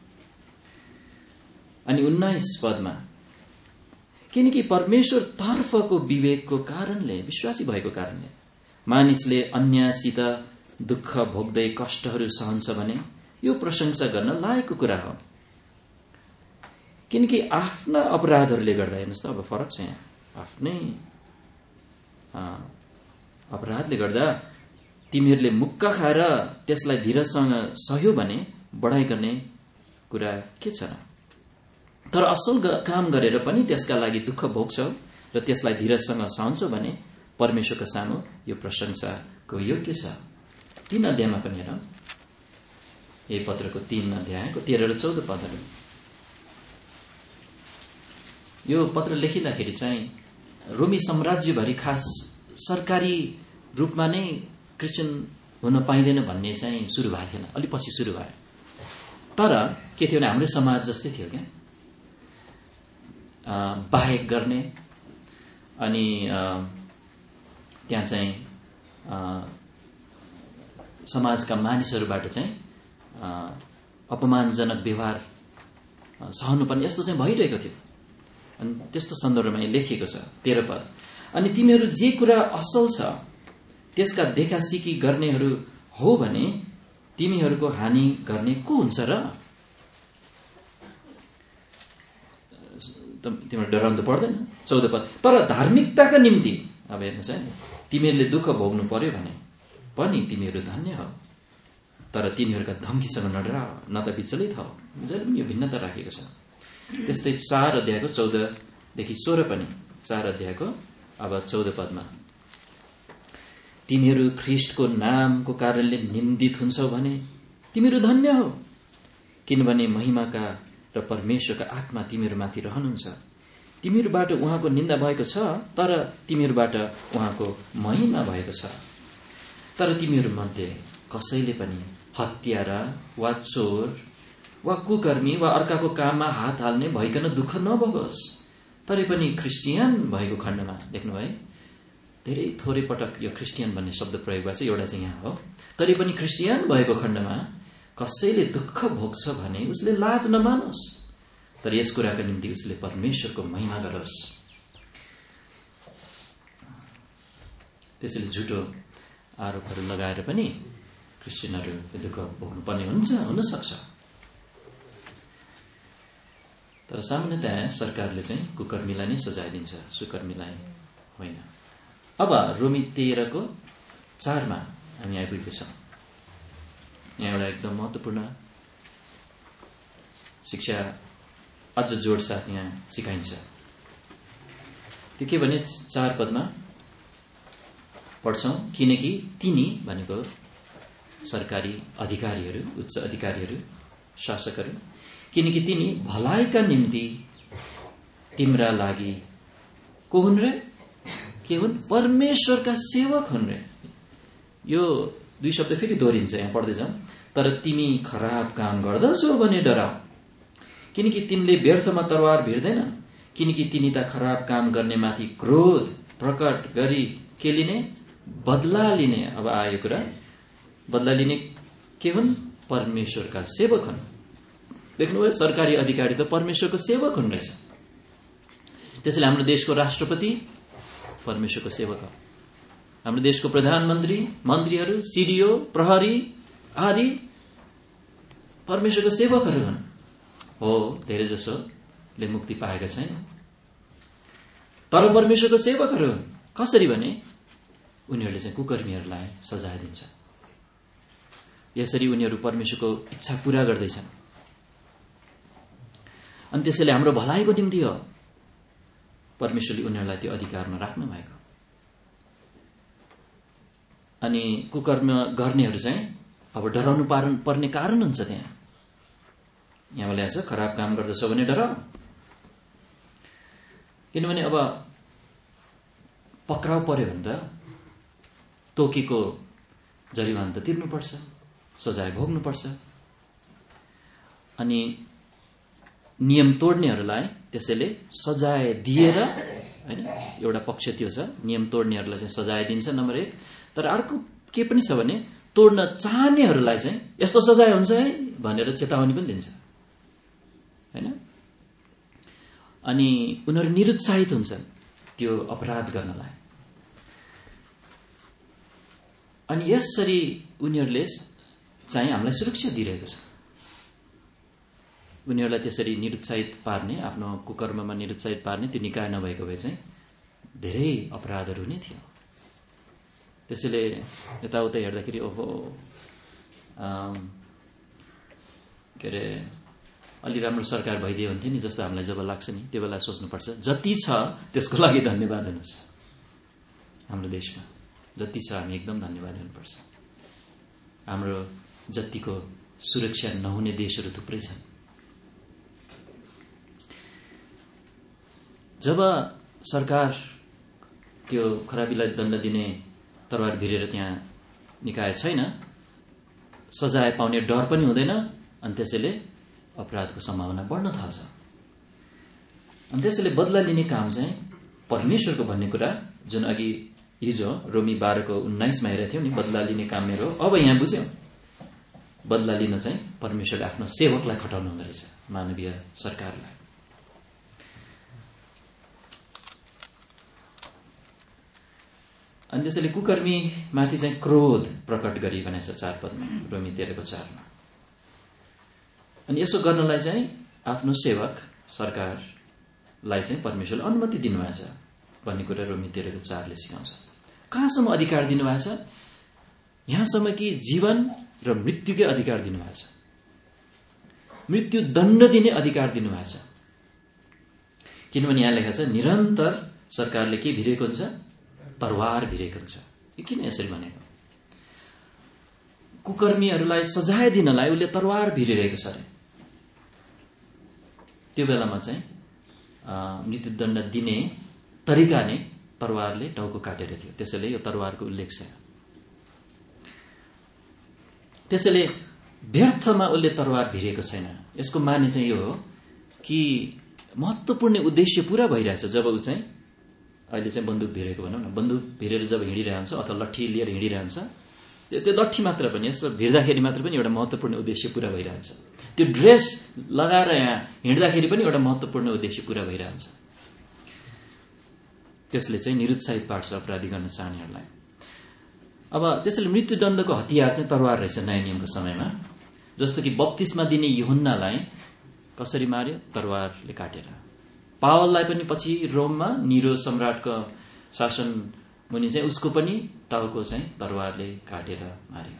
Speaker 1: अनि उन्नाइस पदमा किनकि परमेश्वर तर्फको विवेकको कारणले, विश्वासी भएको कारणले मानिसले अन्यसित दुःख भोग्दै कष्टहरू सहन्छ भने यो प्रशंसा गर्न लायकको कुरा हो। किनकि आफ्ना अपराधहरूले गर्दा, हेर्नुहोस् त अब फरक छ यहाँ, आफ्नै अपराधले गर्दा तिमीहरूले मुक्का खाएर त्यसलाई धीरजसँग सहयो भने बढाइ गर्ने कुरा के छ र? तर असल काम गरेर पनि त्यसका लागि दुःख भोग्छौ र त्यसलाई धीरजसँग सहन्छौ भने परमेश्वरको सामु यो प्रशंसाको योग्य छ। तीन अध्यायमा पनि हेरौँ, यही पत्रको तीन अध्यायको तेह्र र चौध पदहरू। यो पत्र लेखिँदाखेरि चाहिँ रोमी साम्राज्यभरि खास सरकारी रूपमा नै क्रिस्चियन हुन पाइँदैन भन्ने चाहिँ सुरु भएको थिएन, अलि पछि सुरु भयो। तर के थियो भने हाम्रो समाज जस्तै थियो क्या, बाहेक गर्ने, अनि त्यहाँ चाहिँ समाजका मानिसहरूबाट चाहिँ अपमानजनक व्यवहार सहनुपर्ने यस्तो चाहिँ भइरहेको थियो। अनि त्यस्तो सन्दर्भमा लेखिएको छ तेह्र पद। अनि तिमीहरू जे कुरा असल छ त्यसका देखासिकी गर्नेहरू हो भने तिमीहरूको हानि गर्ने को हुन्छ र? तिमीहरू डराउनु त पर्दैन। चौध पद, तर धार्मिकताका निम्ति, अब हेर्नुहोस् है, तिमीहरूले दुःख भोग्नु पर्यो भने पनि तिमीहरू धन्य हो। तर तिमीहरूका धम्कीसँग नडराओ, न त विचलित हो। जहिले पनि यो भिन्नता राखेको छ। त्यस्तै चार अध्यायको चौधदेखि सोह्र पनि, चार अध्यायको अब चौध पदमा, तिमीहरू ख्रिस्टको नामको कारणले निन्दित हुन्छौ भने तिमीहरू धन्य हो, किनभने महिमाका र परमेश्वरका आत्मा तिमीहरूमाथि रहनुहुन्छ। तिमीहरूबाट उहाँको निन्दा भएको छ, तर तिमीहरूबाट उहाँको महिमा भएको छ। तर तिमीहरूमध्ये कसैले पनि हत्यारा वा चोर वा कुकर्मी वा अर्काको काममा हात हाल्ने भइकन दुःख नभोगोस्। तरै पनि क्रिस्चियन भएको खण्डमा, देख्नुभयो धेरै थोरै पटक यो क्रिस्चियन भन्ने शब्द प्रयोग भएको छ, एउटा चाहिँ यहाँ हो। तरै पनि क्रिस्चियन भएको खण्डमा कसैले दुःख भोग्छ भने उसले लाज नमानोस्, तर यस कुराको निम्ति उसले परमेश्वरको महिमा गरोस्। त्यसैले झुटो आरोपहरू लगाएर पनि क्रिस्चियनहरू दुःख भोग्नुपर्ने हुन्छ, हुन सक्छ। तर सामान्यतया सरकारले चाहिँ कुकर्मीलाई नै सजाय दिन्छ, सुकर्मीलाई होइन। अब रोमी तेह्रको चारमा हामी आइपुगेको छौँ। यहाँ एउटा एकदम महत्त्वपूर्ण शिक्षा अझ जोड साथ यहाँ सिकाइन्छ। त्यो के भने चार पदमा पढ्छौँ, किनकि तिनी भनेको सरकारी अधिकारीहरू, उच्च अधिकारीहरू, शासकहरू, किनकि तिनी भलाइका निम्ति तिम्रा लागि को हुन् रे? के हुन्? परमेश्वरका सेवक हुन् रे। यो दुई शब्द फेरि दोहोरिन्छ, यहाँ पढ्दै जाउँ। तर तिमी खराब काम गर्दछौ भने डराऊ, किनकि तिमीले व्यर्थमा तरवार भिर्दैन, किनकि तिनी त खराब काम गर्नेमाथि क्रोध प्रकट गरी के लिने? बदला लिने। अब आयो कुरा, बदला लिने के हुन्? परमेश्वरका सेवक हुन्। देख्नुभयो, सरकारी अधिकारी त परमेश्वरको सेवक हुन् रहेछ। त्यसैले हाम्रो देशको राष्ट्रपति परमेश्वरको सेवक हो। हाम्रो देशको प्रधानमन्त्री, मन्त्रीहरू, सिडिओ, प्रहरी आदि परमेश्वरको सेवकहरू हुन्। हो, धेरै जसोले मुक्ति पाएका छैन, तर परमेश्वरको सेवकहरू हुन्। कसरी भने उनीहरूले चाहिँ कुकर्मीहरूलाई सजाय दिन्छ। यसरी उनीहरू परमेश्वरको इच्छा पूरा गर्दैछन्। अनि त्यसैले हाम्रो भलाइको निम्ति हो परमेश्वरले उनीहरूलाई त्यो अधिकारमा राख्नु भएको। अनि कुकर्म गर्नेहरू चाहिँ अब डराउनु पर्ने कारण हुन्छ। त्यहाँ यहाँ ल्याएको छ, खराब काम गर्दछ भने डराउ, किनभने अब पक्राउ पर्यो भने त तोकेको जरिवाना त तिर्नुपर्छ, सजाय भोग्नुपर्छ। अनि नियम तोड्नेहरूलाई त्यसैले सजाय दिएर, होइन, एउटा पक्ष त्यो छ, नियम तोड्नेहरूलाई चाहिँ सजाय दिन्छ नम्बर एक। तर अर्को के पनि छ भने तोड्न चाहनेहरूलाई चाहिँ यस्तो सजाय हुन्छ है भनेर चेतावनी पनि दिन्छ, हैन? अनि उनीहरू निरुत्साहित हुन्छन् त्यो अपराध गर्नलाई। अनि यसरी उनीहरूले चाहिँ हामीलाई सुरक्षा दिइरहेको छ। उनीहरूलाई त्यसरी निरुत्साहित पार्ने, आफ्नो कुकर्ममा निरुत्साहित पार्ने त्यो निकाय नभएको भए चाहिँ धेरै अपराधहरू नै थियो। त्यसैले यताउता हेर्दाखेरि ओहो के अरे अलि राम्रो सरकार भइदियो हुन्थ्यो नि जस्तो हामीलाई जब लाग्छ नि, त्यो बेला सोच्नुपर्छ जति छ त्यसको लागि धन्यवाद हुनुहोस्। हाम्रो देशमा जति छ हामी एकदम धन्यवाद दिनुपर्छ। हाम्रो जतिको सुरक्षा नहुने देशहरू थुप्रै छन्। जब सरकार त्यो खराबीलाई दण्ड दिने तरवार भिरेर त्यहाँ निकाय छैन, सजाय पाउने डर पनि हुँदैन, अनि त्यसैले अपराधको सम्भावना बढ्न थाल्छ। अनि त्यसैले बदला लिने काम चाहिँ परमेश्वरको भन्ने कुरा जुन अघि हिजो रोमी बाह्रको उन्नाइसमा हेरेको थियौँ नि, बदला लिने काम मेरो हो। अब यहाँ बुझ्यौँ, बदला लिन चाहिँ परमेश्वरले आफ्नो सेवकलाई खटाउनु हुँदो रहेछ, मानवीय सरकारलाई। अनि त्यसैले कुकर्मी माथि चाहिँ क्रोध प्रकट गरी भनेको छ चार पदमा, रोमी तेह्रको चारमा। अनि यसो गर्नलाई चाहिँ आफ्नो सेवक सरकारलाई चाहिँ परमेश्वरले अनुमति दिनुभएको छ भन्ने कुरा रोमी तेह्रको चारले सिकाउँछ। कहाँसम्म अधिकार दिनुभएको छ? यहाँसम्म कि जीवन र मृत्युकै अधिकार दिनुभएको छ, मृत्यु दण्ड दिने अधिकार दिनुभएको छ। किनभने यहाँ लेखा छ निरन्तर सरकारले के भिरेको हुन्छ? तरवार भिरेको हुन्छ। यो किन यसरी भनेको? कुकर्मीहरूलाई सजाय दिनलाई उसले तरवार भिरिरहेको छ अरे। त्यो बेलामा चाहिँ मृत्युदण्ड दिने तरिका नै तरवारले टाउको काटेर थियो। त्यसैले यो तरवारको उल्लेख छ। त्यसैले व्यर्थमा उसले तरवार भिरेको छैन। यसको माने चाहिँ यो हो कि महत्त्वपूर्ण उद्देश्य पूरा भइरहेछ। जब ऊ चाहिँ अहिले चाहिँ बन्दुक भिरेको भनौँ न, बन्दुक भिरेर जब हिँडिरहन्छ अथवा लट्ठी लिएर हिँडिरहन्छ, त्यो त्यो लट्ठी मात्र पनि यसो भिर्दाखेरि मात्र पनि एउटा महत्त्वपूर्ण उद्देश्य पूरा भइरहन्छ। त्यो ड्रेस लगाएर यहाँ हिँड्दाखेरि पनि एउटा महत्त्वपूर्ण उद्देश्य पूरा भइरहन्छ। त्यसले चाहिँ निरुत्साहित पार्छ अपराधी गर्न चाहनेहरूलाई। अब त्यसैले मृत्युदण्डको हतियार चाहिँ तरवार रहेछ नयाँ नियमको समयमा। जस्तो कि बप्तिस्मा दिने यूहन्नालाई कसरी मार्यो? तरवारले काटेर। पावललाई पनि पछि रोममा निरो सम्राटको शासन मुनि चाहिँ उसको पनि टाउको चाहिँ तरवारले काटेर मार्यो।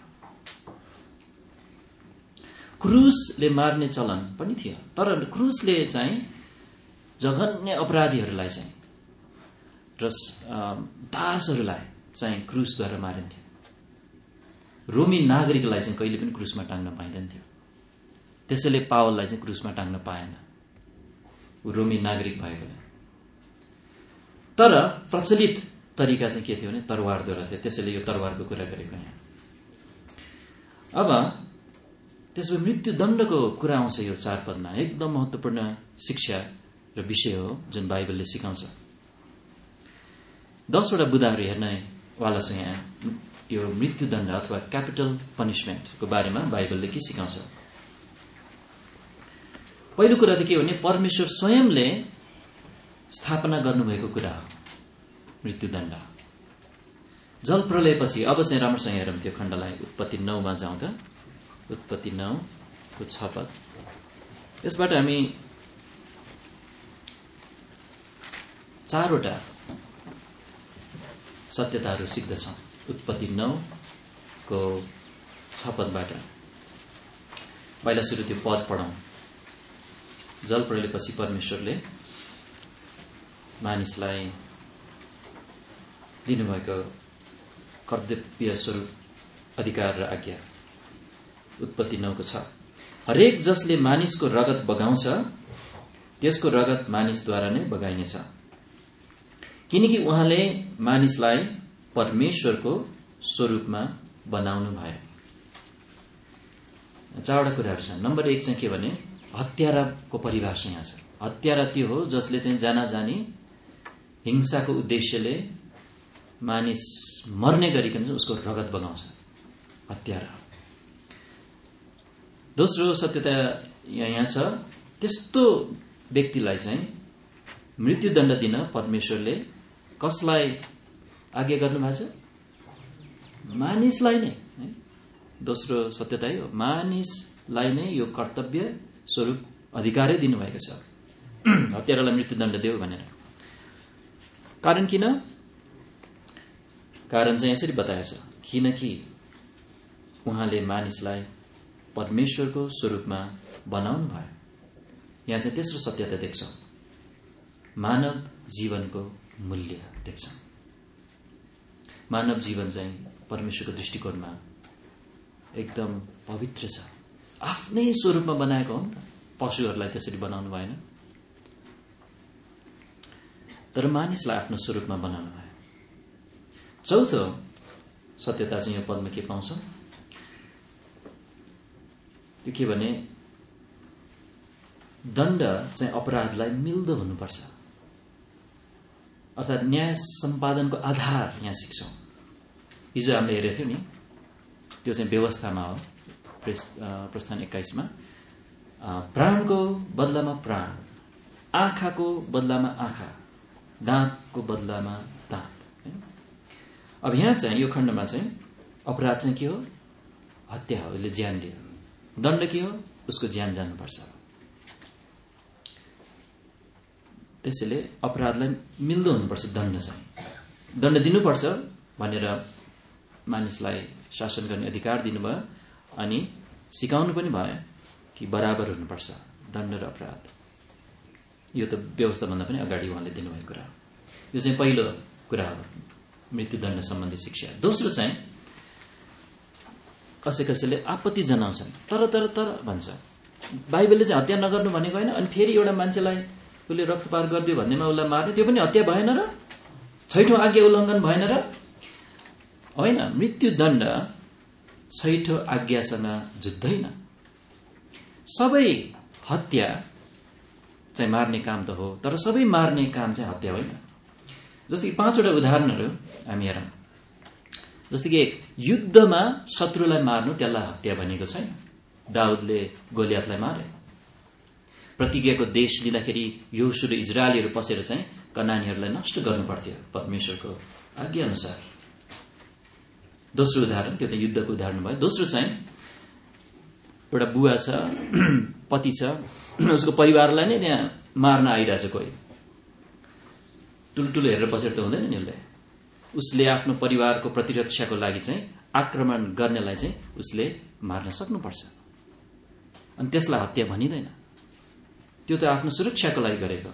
Speaker 1: क्रुसले मार्ने चलन पनि थियो, तर क्रुसले चाहिँ जघन्य अपराधीहरूलाई चाहिँ र दासहरूलाई चाहिँ क्रुसद्वारा मारिन्थ्यो। रोमी नागरिकलाई चाहिँ कहिले पनि क्रुसमा टाङ्न पाइँदैन थियो। त्यसैले पावललाई चाहिँ क्रुसमा टाङ्न पाएन, ऊ रोमी नागरिक भएकोले। तर प्रचलित तरिका चाहिँ के थियो भने तरवारद्वारा थियो। त्यसैले यो तरवारको कुरा गरेको यहाँ। अब त्यसो भए मृत्युदण्डको कुरा आउँछ यो चार पदमा। एकदम महत्त्वपूर्ण शिक्षा र विषय हो जुन बाइबलले सिकाउँछ। दसवटा बुदाहरू हेर्नेवाला छ यहाँ। यो मृत्युदण्ड अथवा क्यापिटल पनिसमेन्टको बारेमा बाइबलले के सिकाउँछ? पहिलो कुरा त के हो भने परमेश्वर स्वयंले स्थापना गर्नुभएको कुरा हो मृत्युदण्ड। जल प्रलयपछि अब चाहिँ राम्रोसँग हेरौँ त्यो खण्डलाई। उत्पत्ति नौमा जाउँ त। उत्पत्ति नौको छ पद। यसबाट हामी चारवटा सत्यताहरू सिक्दछौँ। उत्पत्ति नौको छ पदबाट। पहिला सुरु त्यो पद पढौँ। जल प्रलयपछि परमेश्वरले मानिसलाई दिनुभएको कर्तव्य स्वरूप अधिकार र आज्ञा। उत्पत्ति नौको छ। हरेक जसले मानिसको रगत बगाउँछ त्यसको रगत मानिसद्वारा नै बगाइनेछ, किनकि उहाँले मानिसलाई परमेश्वरको स्वरूपमा बनाउनु भयो। चारवटा कुराहरू छन्। नम्बर एक चाहिँ के भने हत्याराको परिभाषा यहाँ छ। हत्यारा त्यो हो जसले चाहिँ जानाजानी हिंसाको उद्देश्यले मानिस मर्ने गरिकन चाहिँ उसको रगत बगाउँछ, हत्यारा। दोस्रो सत्यता यहाँ छ, त्यस्तो व्यक्तिलाई चाहिँ मृत्युदण्ड दिन परमेश्वरले कसलाई आज्ञा गर्नुभएको छ? मानिसलाई नै। दोस्रो सत्यता हो, मानिसलाई नै यो कर्तव्य स्वरूप अधिकारै दिनुभएको छ, हत्यारालाई मृत्युदण्ड देऊ भनेर। कारण किन? कारण चाहिँ यसरी बताएको छ, किनकि उहाँले मानिसलाई परमेश्वरको स्वरूपमा बनाउनु भयो। यहाँ चाहिँ तेस्रो सत्यता देख्छौं, मानव जीवनको मूल्य देख्छौं। मानव जीवन चाहिँ परमेश्वरको दृष्टिकोणमा एकदम पवित्र छ। आफ्नै स्वरूपमा बनाएको हो नि त, पशुहरूलाई त्यसरी बनाउनु भएन, तर मानिसलाई आफ्नो स्वरूपमा बनाउनु भयो। चौथो सत्यता चाहिँ यो पदमा के पाउँछौं? त्यो के भने दण्ड चाहिँ अपराधलाई मिल्दो हुनुपर्छ, अर्थात् न्याय सम्पादनको आधार यहाँ सिक्छौं। हिजो हामीले हेरेको थियौं नि, त्यो चाहिँ व्यवस्थामा हो। प्रस्थान एक्काइसमा प्राणको बदलामा प्राण, आँखाको बदलामा आँखा, दाँतको बदलामा दाँत। अब यहाँ चाहिँ यो खण्डमा चाहिँ अपराध चाहिँ के हो? हत्या हो, उसले ज्यान दियो। दण्ड के हो? उसको ज्यान जानुपर्छ। त्यसैले अपराधलाई मिल्दो हुनुपर्छ दण्ड चाहिँ। दण्ड दिनुपर्छ भनेर मानिसलाई शासन गर्ने अधिकार दिनुभयो, अनि सिकाउनु पनि भयो कि बराबर हुनुपर्छ दण्ड र अपराध। यो त व्यवस्थाभन्दा पनि अगाडि उहाँले दिनुभएको कुरा हो। यो चाहिँ पहिलो कुरा हो, मृत्युदण्ड सम्बन्धी शिक्षा। दोस्रो चाहिँ कसै कसैले आपत्ति जनाउँछन्, तर तर तर भन्छ, बाइबलले चाहिँ हत्या नगर्नु भनेको होइन, अनि फेरि एउटा मान्छेलाई उसले रक्तपात गरिदियो भन्नेमा उसलाई मार्ने, त्यो पनि हत्या भएन र? छैठौं आज्ञा उल्लङ्घन भएन र? होइन, मृत्युदण्ड छैठौं आज्ञासँग जुझ्दैन। सबै हत्या चाहिँ मार्ने काम त हो, तर सबै मार्ने काम चाहिँ हत्या होइन। जस्तै पाँचवटा उदाहरणहरू हामी हेरौँ। जस्तै कि युद्धमा शत्रुलाई मार्नु, त्यसलाई हत्या भनेको छैन। दाउदले गोलियातलाई मारे। प्रतिज्ञाको देश लिँदाखेरि यहोशू र इजरायलीहरू पसेर चाहिँ कनानीहरूलाई नष्ट गर्नु पर्थ्यो परमेश्वरको आज्ञा अनुसार। दोस्रो उदाहरण, त्यो चाहिँ युद्धको उदाहरण भयो। दोस्रो चाहिँ एउटा बुवा छ, पति छ, उसको परिवारलाई नै त्यहाँ मार्न आइरहेछ कोही, टुलटुलो हेरेर बसेर त हुँदैन नि। उसले उसले आफ्नो परिवारको प्रतिरक्षाको लागि चाहिँ आक्रमण गर्नेलाई चाहिँ उसले मार्न सक्नुपर्छ, अनि त्यसलाई हत्या भनिँदैन। त्यो त आफ्नो सुरक्षाको लागि गरेको।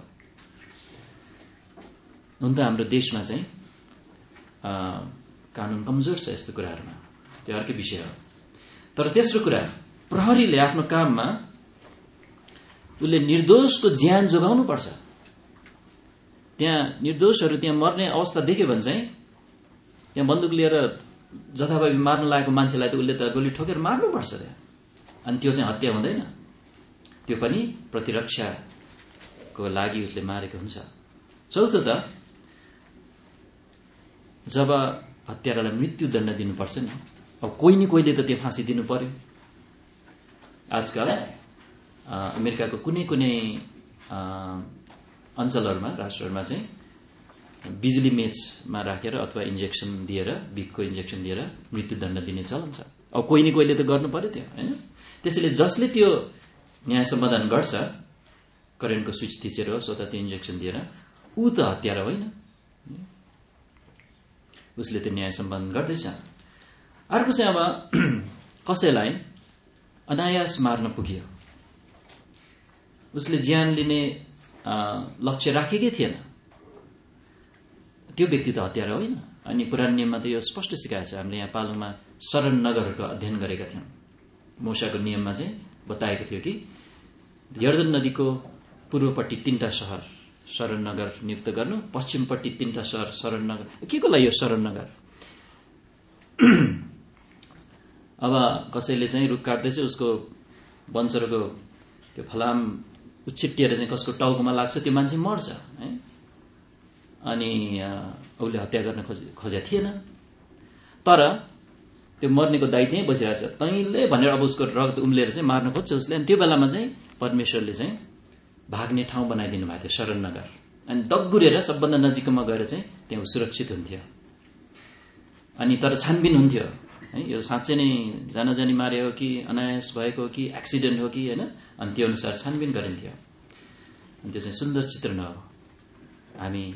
Speaker 1: हुन त हाम्रो देशमा चाहिँ कानून कमजोर छ यस्तो कुराहरूमा, त्यो अर्कै विषय हो। तर तेस्रो कुरा, प्रहरीले आफ्नो काममा उसले निर्दोषको ज्यान जोगाउनु पर्छ। त्यहाँ निर्दोषहरू त्यहाँ मर्ने अवस्था देख्यो भने चाहिँ त्यहाँ बन्दुक लिएर जथाभावी मार्न लागेको मान्छेलाई त उसले त गोली ठोकेर मार्नुपर्छ त्यहाँ, अनि त्यो चाहिँ हत्या हुँदैन। त्यो पनि प्रतिरक्षाको लागि उसले मारेको हुन्छ। चौथो त, जब हत्यारालाई मृत्युदण्ड दिनुपर्छ नि, अब कोही न कोहीले त त्यो फाँसी दिनु पर्यो। आजकल अमेरिकाको कुनै कुनै अञ्चलहरूमा, राष्ट्रहरूमा चाहिँ बिजुली मेचमा राखेर अथवा इन्जेक्सन दिएर, बिखको इन्जेक्सन दिएर मृत्युदण्ड दिने चलन छ। अब कोही न कोहीले त गर्नु पर्यो त्यो, होइन? त्यसैले जसले त्यो न्याय समाधान गर्छ, करेन्टको स्विच थिचेर होस् अथवा त्यो इन्जेक्सन दिएर, ऊ त हत्यारा होइन, उसले त्यो न्याय सम्पादन गर्दैछ। अर्को चाहिँ अब कसैलाई अनायास मार्न पुग्यो, उसले ज्यान लिने लक्ष्य राखेकै थिएन, त्यो व्यक्ति त हत्यारा होइन। अनि पुरानो नियममा त यो स्पष्ट सिकाएको छ। हामीले यहाँ पालुङमा शरण नगरहरूको अध्ययन गरेका थियौँ। मूसाको नियममा चाहिँ बताएको थियो कि यर्दन नदीको पूर्वपट्टि तीनटा शहर शरण नगर नियुक्त गर्नु, पश्चिमपट्टि तीनटा शहर शरण नगर। के को लागि यो शरण नगर? अब कसैले चाहिँ रुख काट्दैछ, उसको वंशरको त्यो फलाम उछिट्टिएर चाहिँ कसको टाउकोमा लाग्छ, त्यो मान्छे मर्छ है। अनि उसले हत्या गर्न खोजेको थिएन। तर त्यो मर्नेको दाइ त्यहीँ बसिरहेछ, तैँले भनेर अब उसको रगत उम्लेर चाहिँ मार्न खोज्छ उसले। अनि त्यो बेलामा चाहिँ परमेश्वरले चाहिँ भाग्ने ठाउँ बनाइदिनु भएको थियो, शरण नगर। अनि दगुरेर सबभन्दा नजिकमा गएर चाहिँ त्यहाँ सुरक्षित हुन्थ्यो। अनि तर छानबिन हुन्थ्यो है, यो साँच्चै नै जान जानी मारे हो कि अनायास भएको हो कि एक्सिडेन्ट हो कि होइन, अनि त्यो अनुसार छानबिन गरिन्थ्यो। अनि त्यो चाहिँ सुन्दर चित्रण हो। हामी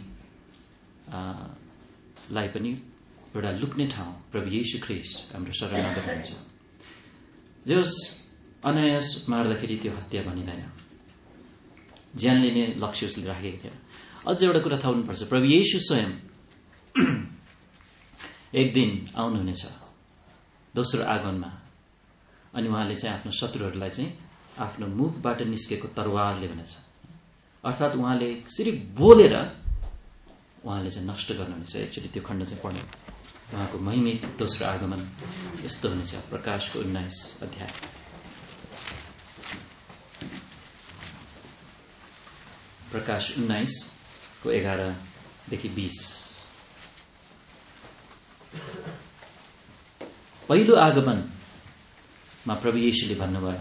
Speaker 1: लाई पनि एउटा लुक्ने ठाउँ प्रभु येशू ख्रीष्ट हाम्रो शरण नगर हुन्छ। जस अनायास मार्दाखेरि त्यो हत्या भनिँदैन, ज्यान लिने लक्ष्य उसले राखेको थियो। अझ एउटा कुरा थाहा हुनुपर्छ, प्रभु येशू स्वयं एक दिन आउनुहुनेछ दोस्रो आगमनमा। अनि उहाँले चाहिँ आफ्नो शत्रुहरूलाई चाहिँ आफ्नो मुखबाट निस्केको तरवारले भनेछ, अर्थात् उहाँले सिर्फ बोलेर उहाँले चाहिँ नष्ट गर्नुहुनेछ। एक्चुअली त्यो खण्ड चाहिँ पढ्नु, उहाँको महिमित दोस्रो आगमन यस्तो हुनेछ। प्रकाशको उन्नाइस अध्याय प्रकाश उन्नाइसको एघारदेखि बीस। पहिलो आगमनमा प्रभु येशूले भन्नुभयो,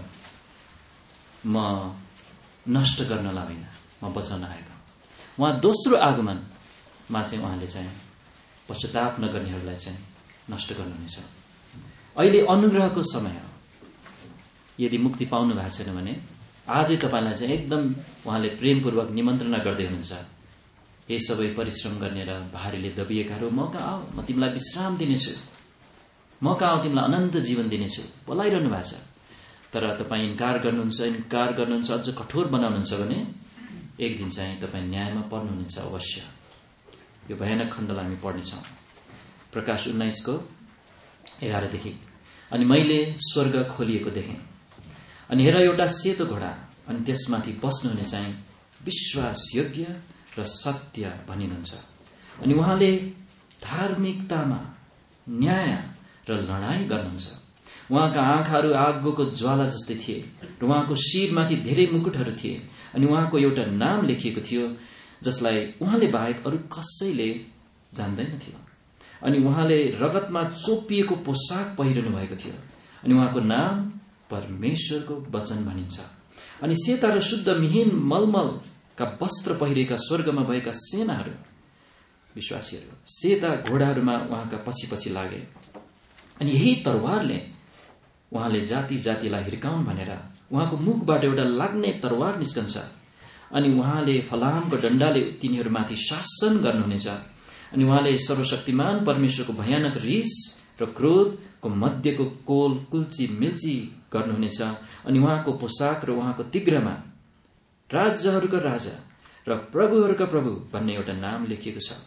Speaker 1: म नष्ट गर्नलाई होइन, म बचाउन आएको। उहाँ दोस्रो आगमनमा चाहिँ उहाँले चाहिँ पश्चाताप नगर्नेहरूलाई चाहिँ नष्ट गर्नुहुनेछ। अहिले अनुग्रहको समय हो। यदि मुक्ति पाउनु भएको छैन भने आजै तपाईँलाई चाहिँ एकदम उहाँले प्रेमपूर्वक निमन्त्रणा गर्दै हुनुहुन्छ, ए सबै परिश्रम गर्ने र भारीले दबिएकाहरू, म कहाँ आऊ, म तिमीलाई विश्राम दिनेछु, म कहाँ आऊ, तिमीलाई अनन्त जीवन दिनेछु बोलाइरहनु भएको छ। तर तपाईँ इन्कार गर्नुहुन्छ, इन्कार गर्नुहुन्छ, अझ कठोर बनाउनुहुन्छ भने एक दिन चाहिँ तपाईँ न्यायमा पर्नुहुनेछ अवश्य। यो भयानक खण्डलाई हामी पढ्नेछौँ, प्रकाश उन्नाइसको एघारदेखि। अनि मैले स्वर्ग खोलिएको देखेँ, अनि हेर एउटा सेतो घोडा, अनि त्यसमाथि बस्नुहुने चाहिँ विश्वासयोग्य र सत्य भनिनुहुन्छ। अनि उहाँले धार्मिकतामा न्याय र लडाईँ गर्नुहुन्छ। उहाँका आँखाहरू आगोको ज्वाला जस्तै थिए र उहाँको शिरमाथि धेरै मुकुटहरू थिए। अनि उहाँको एउटा नाम लेखिएको थियो जसलाई उहाँले बाहेक अरू कसैले जान्दैन थियो। अनि उहाँले रगतमा चोपिएको पोसाक पहिरनु भएको थियो। अनि उहाँको नाम परमेश्वरको वचन भनिन्छ। अनि सेता र शुद्ध मिहिन मलमलका वस्त्र पहिरेका स्वर्गमा भएका सेनाहरू, विश्वासीहरू सेता घोडाहरूमा उहाँका पछि पछि लागे। अनि यही तरवारले उहाँले जाति जातिलाई हिर्काउन् भनेर उहाँको मुखबाट एउटा लाग्ने तरवार निस्कन्छ। अनि उहाँले फलामको डण्डाले तिनीहरूमाथि शासन गर्नुहुनेछ। अनि उहाँले सर्वशक्तिमान परमेश्वरको भयानक रिस र क्रोधको मध्यको कोल कुल्ची मिल्ची गर्नुहुनेछ। अनि उहाँको पोसाक र उहाँको तिग्रमा राज्यहरूका राजा र प्रभुहरूका प्रभु भन्ने एउटा नाम लेखिएको छ।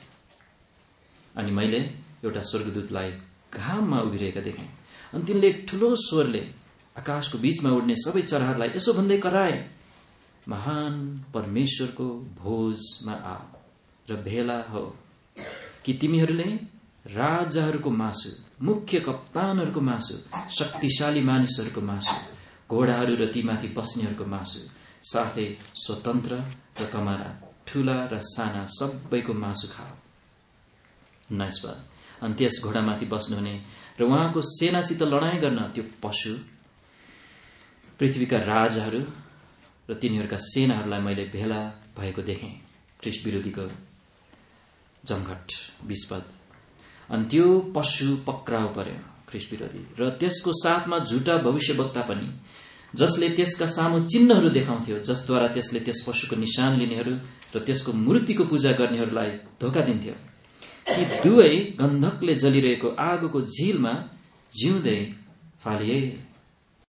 Speaker 1: अनि मैले एउटा स्वर्गदूतलाई घाममा उभिरहेका देखेँ। अनि तिनले एक ठूलो स्वरले आकाशको बीचमा उड्ने सबै चराहरूलाई यसो भन्दै कराए, महान परमेश्वरको भोजमा आ र भेला हो कि तिमीहरूले राजाहरूको मासु, मुख्य कप्तानहरूको मासु, शक्तिशाली मानिसहरूको मासु, घोडाहरू र तीमाथि बस्नेहरूको मासु, साथै स्वतन्त्र र कमारा, ठूला र साना सबैको मासु खाओ। उन्नाइस पद। अनि त्यस घोडामाथि बस्नुहुने र उहाँको सेनासित लडाईँ गर्न त्यो पशु, पृथ्वीका राजाहरू र तिनीहरूका सेनाहरूलाई मैले भेला भएको देखेँ। ख्रीष्ट विरोधीको जमघट। बीस पद। अनि त्यो पशु पक्राउ पर्यो, ख्रीष्ट विरोधी, र त्यसको साथमा झुटा भविष्यवक्ता पनि, जसले त्यसका सामु चिन्हहरू देखाउँथ्यो, जसद्वारा त्यसले त्यस पशुको निशान लिनेहरू र त्यसको मूर्तिको पूजा गर्नेहरूलाई धोका दिन्थ्यो। ती दुवै गन्धकले जलिरहेको आगोको झिलमा जिउँदै फालिए।